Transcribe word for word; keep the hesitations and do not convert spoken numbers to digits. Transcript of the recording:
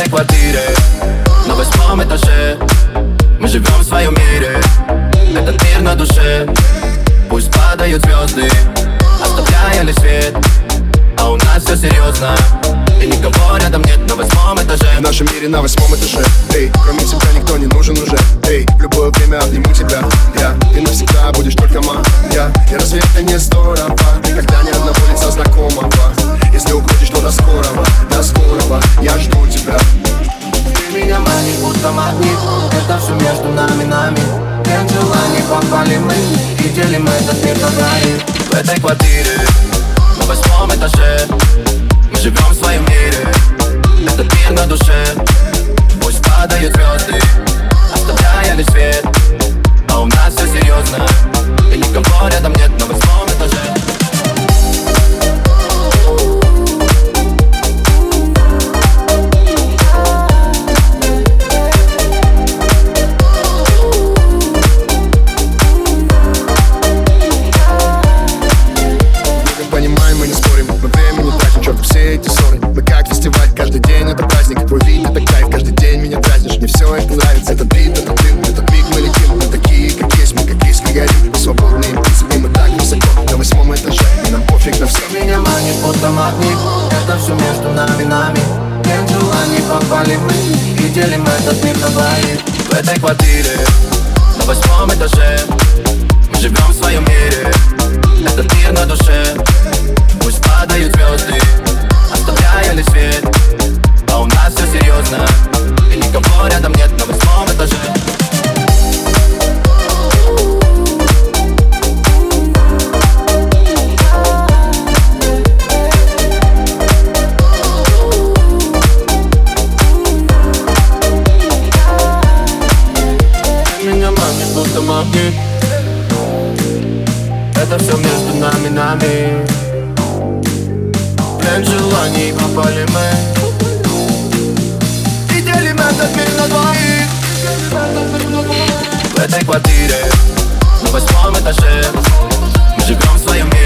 этой квартире на восьмом этаже. Мы живем в своем мире, этот мир на душе. Пусть падают звезды, оставляя лишь свет, а у нас все серьезно, и никого рядом нет на восьмом этаже. В нашем мире на восьмом этаже. Эй, кроме тебя никто не нужен уже. Эй, в любое время обниму тебя. Я, ты навсегда будешь только моя. И разве это не здорово, когда ни одного лица знакомого? Если уходишь, то до скорого, до скорого я жду тебя. Ты меня манишь, будто магнит. Это все между нами, нами. Нет желаний, попали мы и делим этот мир на двоих. В этой квартире на восьмом этаже. Мы живем в своем мире, этот мир на душе. Пусть падают звезды, оставляя лишь свет, а у нас все серьезно, и никого рядом нет на восьмом этаже. Понимаем, мы не спорим, мы время не тратим, черт, все эти ссоры. Мы как фестиваль, каждый день это праздник. Твой вид это кайф, каждый день меня дразнишь. Мне все это нравится, этот бит, этот дым, этот миг мы летим. Мы такие, как есть, мы как искры горим. Мы свободные птицы, мы так высоко, на восьмом этаже, и нам пофиг на все. Ты меня манишь, будто магнит. Это все между нами, нами. Нет желаний, попали мы и делим этот мир на двоих. В этой квартире на восьмом этаже. Мы живем в своем мире, этот мир на душе. Пусть падают звезды, оставляя лишь свет, а у нас все серьезно, и никого рядом нет на восьмом этаже. Ты меня манишь, будто магнит. Это все между нами, нами. Нет желаний, попали мы и делим этот мир на двоих. В этой квартире на восьмом этаже. Мы живем в своем мире.